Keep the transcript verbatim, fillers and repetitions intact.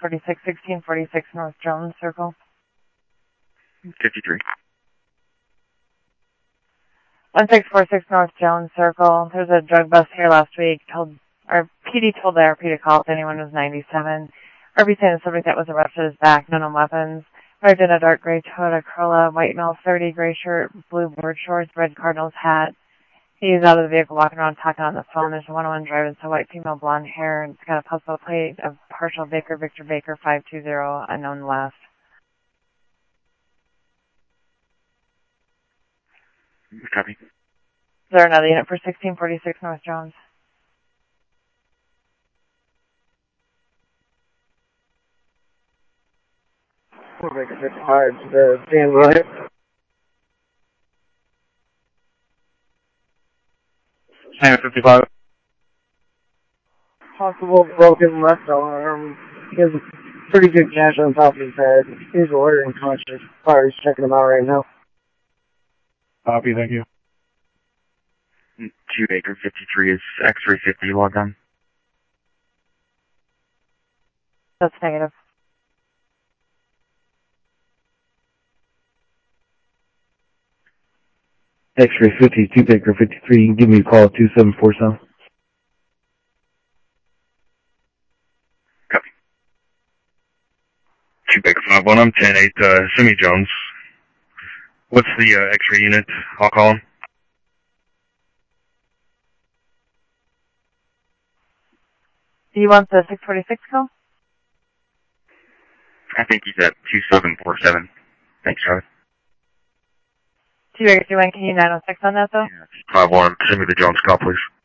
forty-six, sixteen forty-six North Jones Circle. fifty-three. one six four six North Jones Circle. There was a drug bust here last week. Told our P D told the R P to call if anyone was ninety-seven. R P saying the subject that was arrested is back, no known weapons. Arrived in a dark gray Toyota Corolla, white male thirty, gray shirt, blue board shorts, red Cardinals hat. He's out of the vehicle walking around talking on the phone. There's a one oh one driver. It's a white female blonde hair. And it's got a postal plate of partial Baker, Victor Baker, five two zero, unknown last. Copy. Is there another unit for sixteen forty-six North Jones? We'll make it hard to stand right. fifty-five. Possible broken left arm. He has a pretty good gash on top of his head. He's alert and conscious. Fire's checking him out right now. Copy, thank you. two Baker fifty-three is X-ray fifty logged on. That's negative. X-ray fifty, two Baker fifty-three, you can give me a call at two seven four seven. Copy. two Baker five one, I'm ten eight, uh, Simi Jones. What's the uh, X-ray unit? I'll call him. Do you want the six forty-six call? I think he's at two seven four seven. Thanks, Charlie. two Baker three one, can you nine oh six on that though? five one, send me the Jones call, please.